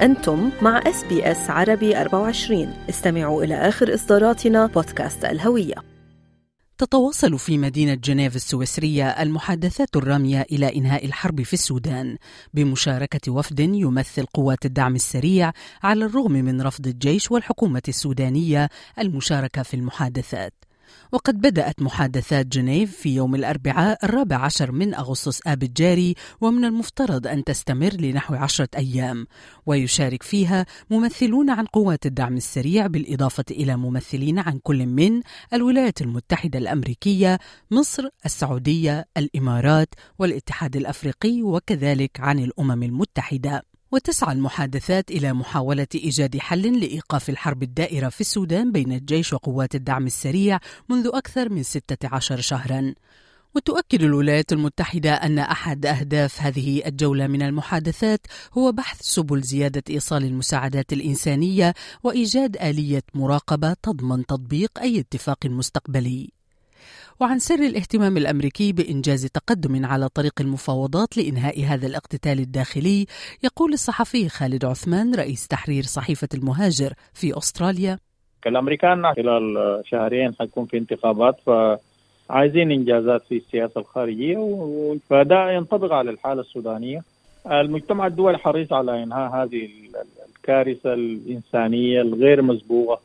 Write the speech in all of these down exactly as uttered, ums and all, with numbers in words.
أنتم مع إس بي إس عربي أربعة وعشرين. استمعوا إلى آخر إصداراتنا بودكاست الهوية. تتواصل في مدينة جنيف السويسرية المحادثات الرامية إلى إنهاء الحرب في السودان بمشاركة وفد يمثل قوات الدعم السريع على الرغم من رفض الجيش والحكومة السودانية المشاركة في المحادثات. وقد بدأت محادثات جنيف في يوم الأربعاء الرابع عشر من أغسطس آب الجاري، ومن المفترض أن تستمر لنحو عشرة أيام، ويشارك فيها ممثلون عن قوات الدعم السريع بالإضافة إلى ممثلين عن كل من الولايات المتحدة الأمريكية، مصر، السعودية، الإمارات والاتحاد الأفريقي، وكذلك عن الأمم المتحدة. وتسعى المحادثات إلى محاولة إيجاد حل لإيقاف الحرب الدائرة في السودان بين الجيش وقوات الدعم السريع منذ أكثر من ستة عشر شهراً. وتؤكد الولايات المتحدة أن أحد أهداف هذه الجولة من المحادثات هو بحث سبل زيادة إيصال المساعدات الإنسانية وإيجاد آلية مراقبة تضمن تطبيق أي اتفاق مستقبلي. وعن سر الاهتمام الأمريكي بإنجاز تقدم على طريق المفاوضات لإنهاء هذا الاقتتال الداخلي، يقول الصحفي خالد عثمان رئيس تحرير صحيفة المهاجر في أستراليا: الأمريكان خلال شهرين حيكون في انتخابات، فعايزين إنجازات في السياسة الخارجية، فده ينطبق على الحالة السودانية. المجتمع الدولي حريص على إنهاء هذه الكارثة الإنسانية الغير مسبوقة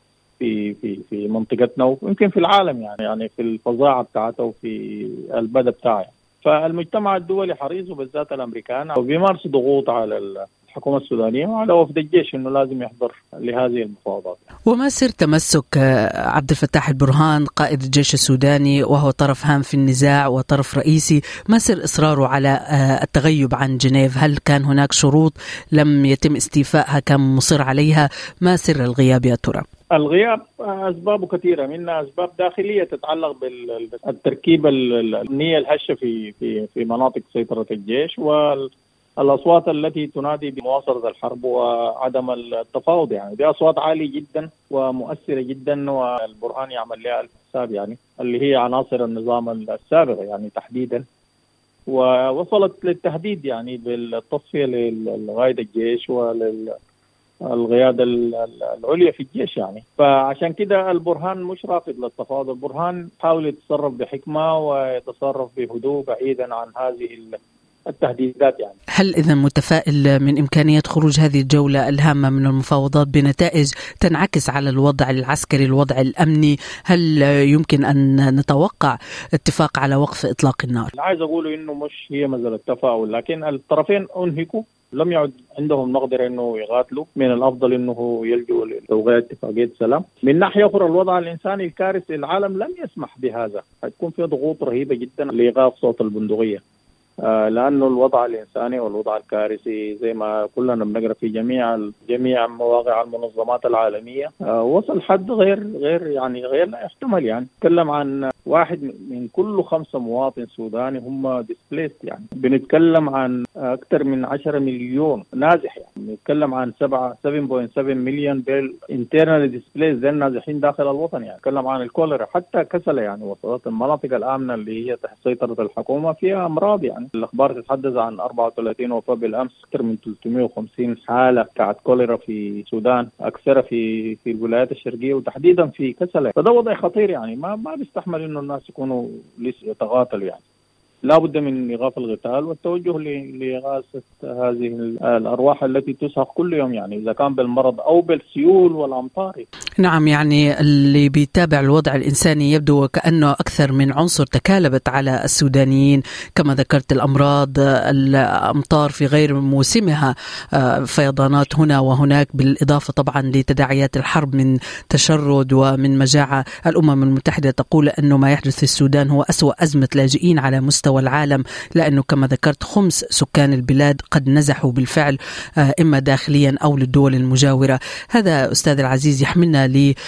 في في في منطقتنا ويمكن في العالم، يعني يعني في الفظاعه بتاعته وفي البدء بتاعه. فالمجتمع الدولي حريص وبالذات الامريكان وبيمارس ضغوط على الحكومه السودانيه وعلى وفد الجيش انه لازم يحضر لهذه المفاوضات. وما سر تمسك عبد الفتاح البرهان قائد الجيش السوداني وهو طرف هام في النزاع وطرف رئيسي، ما سر اصراره على التغيب عن جنيف؟ هل كان هناك شروط لم يتم استيفائها كان مصر عليها؟ ما سر الغياب يا ترى؟ الغياب أسبابه كثيرة، منها أسباب داخلية تتعلق بالتركيب الأمنية الهشة في في في مناطق سيطرة الجيش، والأصوات التي تنادي بمواصلة الحرب وعدم التفاوض. يعني دي أصوات عالية جدا ومؤثرة جدا، والبرهان يعمل لها الحساب، يعني اللي هي عناصر النظام السابق يعني تحديدا، ووصلت للتهديد يعني بالتصفية لغاية الجيش ولل القيادة العليا في الجيش. يعني فعشان كده البرهان مش رافض للتفاوض، البرهان حاول يتصرف بحكمة ويتصرف بهدوء بعيدا عن هذه التهديدات. يعني هل إذا متفائل من إمكانية خروج هذه الجولة الهامة من المفاوضات بنتائج تنعكس على الوضع العسكري الوضع الأمني؟ هل يمكن أن نتوقع اتفاق على وقف إطلاق النار؟ عايز أقوله إنه مش هي مسألة تفاؤل، لكن الطرفين أنهكوا، لم يعد عندهم مقدرة إنه يقاتلوا. من الأفضل إنه يلجوا لتوقيع اتفاقية سلام. من ناحية أخرى الوضع الإنساني الكارثي العالم لم يسمح بهذا، حتكون في ضغوط رهيبة جدا لإيقاف صوت البندقية، آه لأنه الوضع الإنساني والوضع الكارثي زي ما كلنا بنقرأ في جميع جميع مواقع المنظمات العالمية آه وصل حد غير غير يعني غير لا يحتمل. يعني نتكلم عن واحد من كل خمسة مواطن سوداني هم ديسبليست، يعني بنتكلم عن أكثر من عشرة مليون نازح، يعني بنتكلم عن سبعة سبعة فاصلة سبعة مليون بيل انترنال ديسبليست زي النازحين داخل الوطن. يعني نتكلم عن الكوليرا، حتى كسلة يعني وصلت المناطق الآمنة اللي هي تحت سيطرة الحكومة فيها أمراض. يعني الأخبار تتحدث عن أربعة وثلاثين وفاة بالأمس، أكثر من ثلاثمائة وخمسين حالة بتاعت كوليرا في السودان، أكثر في في الولايات الشرقية وتحديدا في كسلة. فده وضع خطير، يعني ما ما بيستحمل إنه الناس يكونوا لسه يتقاتلوا. يعني لا بد من إيقاف القتال والتوجه لإغاثة هذه الأرواح التي تسهق كل يوم، يعني إذا كان بالمرض أو بالسيول والأمطار. نعم، يعني اللي بيتابع الوضع الإنساني يبدو وكأنه أكثر من عنصر تكالبت على السودانيين، كما ذكرت الأمراض، الأمطار في غير موسمها، فيضانات هنا وهناك، بالإضافة طبعا لتداعيات الحرب من تشرد ومن مجاعة. الأمم المتحدة تقول أنه ما يحدث في السودان هو أسوأ أزمة لاجئين على مستوى والعالم، لأنه كما ذكرت خمس سكان البلاد قد نزحوا بالفعل إما داخليا أو للدول المجاورة. هذا أستاذ العزيز يحملنا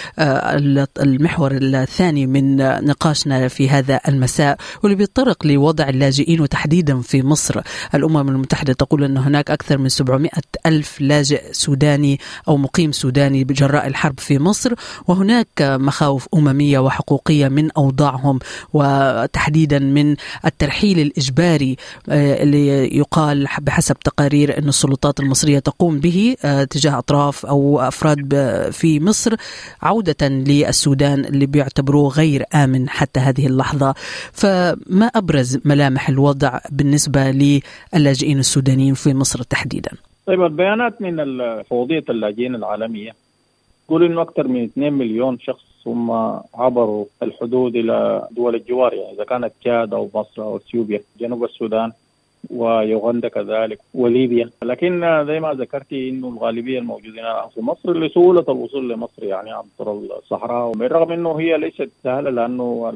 للمحور الثاني من نقاشنا في هذا المساء، واللي بيتطرق لوضع اللاجئين وتحديدا في مصر. الأمم المتحدة تقول أن هناك أكثر من سبعمائة ألف لاجئ سوداني أو مقيم سوداني بجراء الحرب في مصر، وهناك مخاوف أممية وحقوقية من أوضاعهم وتحديدا من الترحيل الترحيل الإجباري اللي يقال بحسب تقارير أن السلطات المصرية تقوم به تجاه أطراف أو أفراد في مصر عودة للسودان اللي بيعتبروه غير آمن حتى هذه اللحظة. فما أبرز ملامح الوضع بالنسبة للاجئين السودانيين في مصر تحديدا؟ طيب، البيانات من فوضية اللاجئين العالمية تقول إنه أكثر من اثنين مليون شخص هم عبروا الحدود إلى دول الجوار، يعني إذا كانت تشاد أو مصر أو اثيوبيا، جنوب السودان ويوغندا كذلك وليبيا. لكن زي ما ذكرتي إنه الغالبية الموجودين الآن في مصر لسهولة الوصول لمصر يعني عبر الصحراء، بالرغم إنه هي ليست سهلة لأنه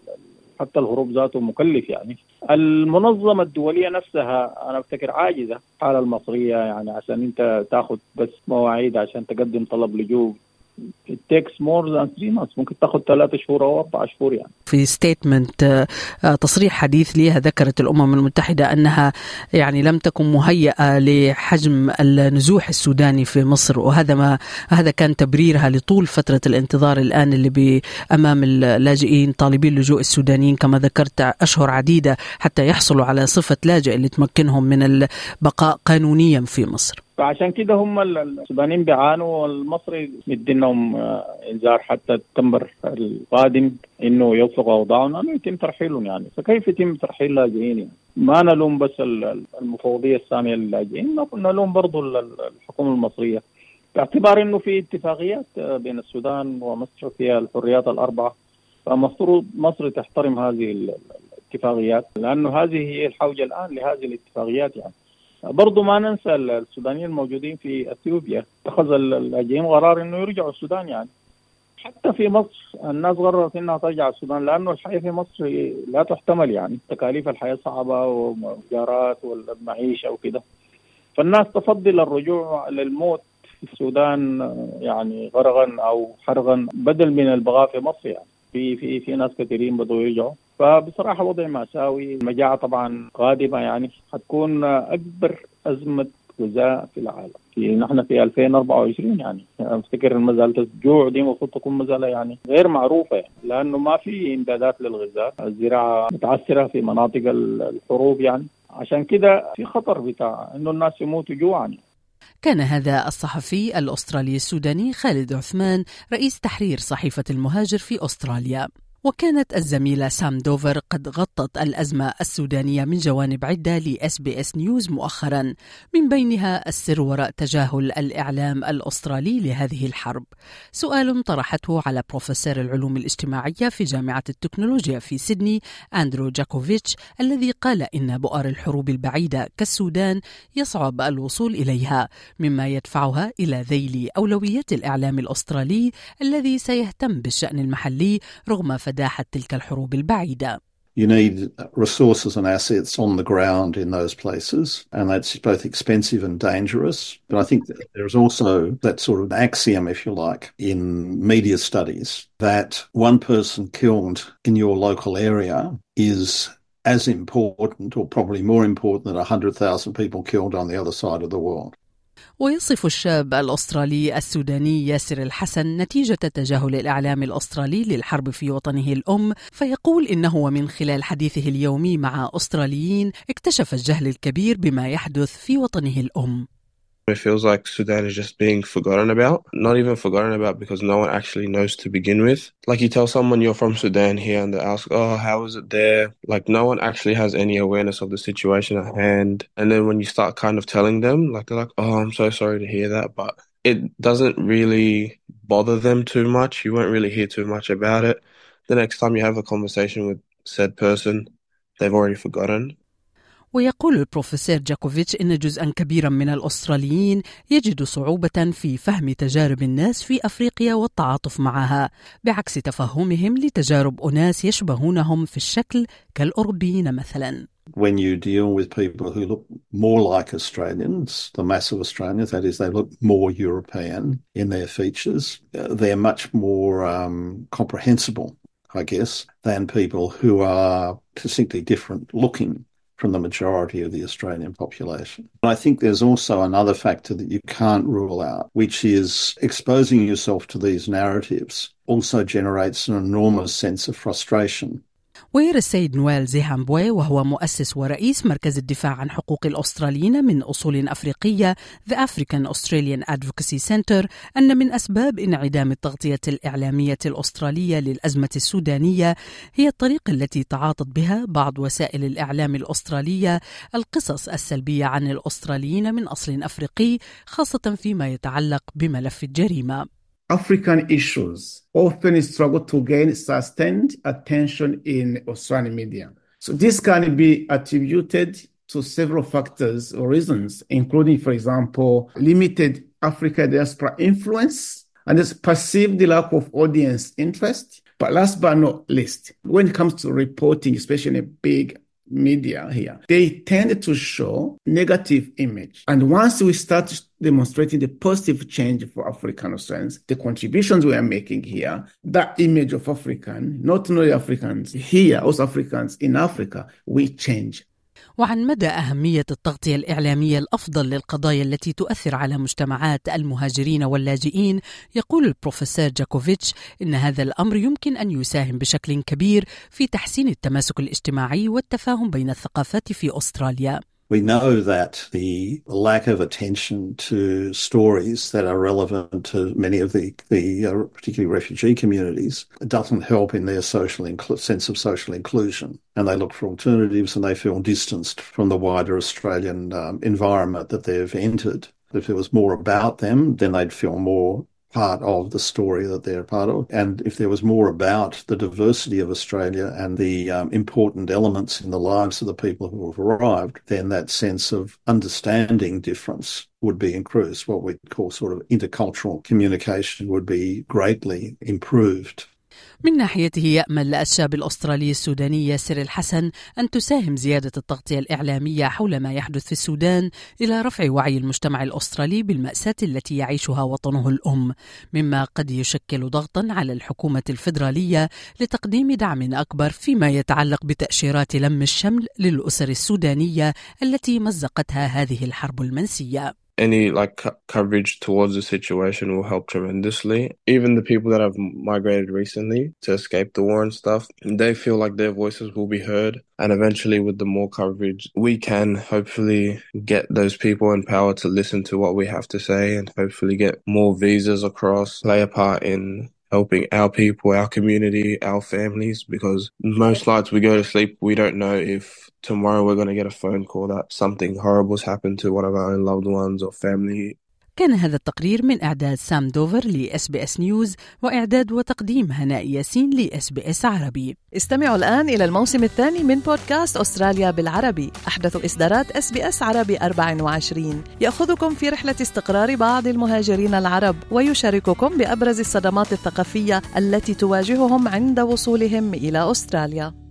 حتى الهروب ذاته مكلف. يعني المنظمة الدولية نفسها أنا أفتكر عاجزة حال المصرية، يعني عشان أنت تأخذ بس مواعيد عشان تقدم طلب لجوء it takes more than three months، ممكن تاخذ ثلاثة شهور أو أربعة شهور. يعني في ستيتمنت تصريح حديث لها ذكرت الأمم المتحدة أنها يعني لم تكن مهيئة لحجم النزوح السوداني في مصر، وهذا ما هذا كان تبريرها لطول فترة الانتظار الآن اللي أمام اللاجئين طالبين اللجوء السودانيين كما ذكرت أشهر عديدة حتى يحصلوا على صفة لاجئ اللي تمكنهم من البقاء قانونيا في مصر. فعشان كده هم السودانيين بيعانوا، والمصري مدينهم انذار حتى التمبر القادم انه يوفق اوضاعهم انه يتم ترحيلهم. يعني فكيف يتم ترحيل اللاجئين؟ يعني ما نلوم بس المفوضيه الساميه للاجئين، نلوم برضو الحكومه المصريه باعتبار انه في اتفاقيات بين السودان ومصر فيها الحريات الاربعه، فمفروض مصر تحترم هذه الاتفاقيات لانه هذه هي الحوجه الان لهذه الاتفاقيات. يعني برضو ما ننسى السودانيين الموجودين في اثيوبيا اتخذ اللاجئين قرار انه يرجعوا السودان. يعني حتى في مصر الناس قررت انها ترجع السودان لانه الحياه في مصر لا تحتمل، يعني تكاليف الحياه صعبه والمجارات والمعيشه وكده، فالناس تفضل الرجوع للموت في السودان يعني غرقا او حرقا بدل من البقاء في مصر. يعني في في في ناس كثيرين بدوا يرجعوا، فبصراحة وضع مأساوي. المجاعة طبعا قادمة، يعني حتكون أكبر أزمة غذاء في العالم. في نحن في ألفين وأربعة وعشرين، يعني أفتكر مزالة الجوع دي المفروض تكون مزالة يعني غير معروفة، يعني لأنه ما في إمدادات للغذاء، الزراعة متعثرة في مناطق الحروب، يعني عشان كده في خطر بتاع إنه الناس يموتوا جوعا. كان هذا الصحفي الأسترالي السوداني خالد عثمان رئيس تحرير صحيفة المهاجر في أستراليا. وكانت الزميلة سام دوفر قد غطت الأزمة السودانية من جوانب عدة لإس بي إس نيوز مؤخرا، من بينها السر وراء تجاهل الإعلام الأسترالي لهذه الحرب. سؤال طرحته على بروفيسور العلوم الاجتماعية في جامعة التكنولوجيا في سيدني أندرو جاكوفيتش، الذي قال إن بؤر الحروب البعيدة كالسودان يصعب الوصول إليها، مما يدفعها إلى ذيل أولويات الإعلام الأسترالي الذي سيهتم بالشأن المحلي رغم فداحة تلك الحروب البعيدة. You need resources and assets on the ground in those places, and that's both expensive and dangerous. But I think that there's also that sort of axiom, if you like, in media studies that one person killed in your local area is as important or probably more important than one hundred thousand people killed on the other side of the world. ويصف الشاب الأسترالي السوداني ياسر الحسن نتيجة تجاهل الإعلام الأسترالي للحرب في وطنه الأم، فيقول إنه من خلال حديثه اليومي مع أستراليين اكتشف الجهل الكبير بما يحدث في وطنه الأم. It feels like Sudan is just being forgotten about. Not even forgotten about because no one actually knows to begin with. Like you tell someone you're from Sudan here and they ask, oh, how is it there? Like no one actually has any awareness of the situation at hand. And then when you start kind of telling them, like they're like, oh, I'm so sorry to hear that. But it doesn't really bother them too much. You won't really hear too much about it. The next time you have a conversation with said person, they've already forgotten. ويقول البروفيسور جاكوفيتش إن جزءاً كبيراً من الأستراليين يجد صعوبة في فهم تجارب الناس في أفريقيا والتعاطف معها، بعكس تفهمهم لتجارب أناس يشبهونهم في الشكل كالأوروبيين مثلاً. When you deal with people who look more like Australians, the mass of Australians, that is, they look more European in their features, they're much more um, comprehensible, I guess, than people who are distinctly different looking from the majority of the Australian population. I think there's also another factor that you can't rule out, which is exposing yourself to these narratives also generates an enormous sense of frustration. ويرى السيد نويل زيهامبوي وهو مؤسس ورئيس مركز الدفاع عن حقوق الأستراليين من أصول أفريقية The African Australian Advocacy Center أن من أسباب انعدام التغطية الإعلامية الأسترالية للأزمة السودانية هي الطريقة التي تعاطت بها بعض وسائل الإعلام الأسترالية القصص السلبية عن الأستراليين من أصل أفريقي، خاصة فيما يتعلق بملف الجريمة. African issues often struggle to gain sustained attention in Australian media. So this can be attributed to several factors or reasons, including, for example, limited Africa diaspora influence and this perceived lack of audience interest. But last but not least, when it comes to reporting, especially big media here, they tend to show negative image. And once we start demonstrating the positive change for African Australians, the contributions we are making here, that image of African, not only Africans here, also Africans in Africa, we change. وعن مدى أهمية التغطية الإعلامية الأفضل للقضايا التي تؤثر على مجتمعات المهاجرين واللاجئين، يقول البروفيسور جاكوفيتش إن هذا الأمر يمكن أن يساهم بشكل كبير في تحسين التماسك الاجتماعي والتفاهم بين الثقافات في أستراليا. We know that the lack of attention to stories that are relevant to many of the, the uh, particularly refugee communities doesn't help in their social incl- sense of social inclusion. And they look for alternatives and they feel distanced from the wider Australian um, environment that they've entered. If there was more about them, then they'd feel more part of the story that they're part of. And if there was more about the diversity of Australia and the um, important elements in the lives of the people who have arrived, then that sense of understanding difference would be increased. What we call sort of intercultural communication would be greatly improved. من ناحيته يأمل الشاب الأسترالي السوداني ياسر الحسن أن تساهم زيادة التغطية الإعلامية حول ما يحدث في السودان إلى رفع وعي المجتمع الأسترالي بالمأساة التي يعيشها وطنه الأم، مما قد يشكل ضغطا على الحكومة الفيدرالية لتقديم دعم أكبر فيما يتعلق بتأشيرات لم الشمل للأسر السودانية التي مزقتها هذه الحرب المنسية. Any like co- coverage towards the situation will help tremendously. Even the people that have migrated recently to escape the war and stuff, they feel like their voices will be heard. And eventually with the more coverage, we can hopefully get those people in power to listen to what we have to say and hopefully get more visas across, play a part in helping our people, our community, our families, because most nights we go to sleep, we don't know if tomorrow we're going to get a phone call that something horrible's happened to one of our own loved ones or family. كان هذا التقرير من إعداد سام دوفر لإس بي إس نيوز وإعداد وتقديم هناء ياسين لإس بي إس عربي. استمعوا الآن إلى الموسم الثاني من بودكاست أستراليا بالعربي، أحدث إصدارات إس بي إس عربي أربعة وعشرين، يأخذكم في رحلة استقرار بعض المهاجرين العرب ويشارككم بأبرز الصدمات الثقافية التي تواجههم عند وصولهم إلى أستراليا.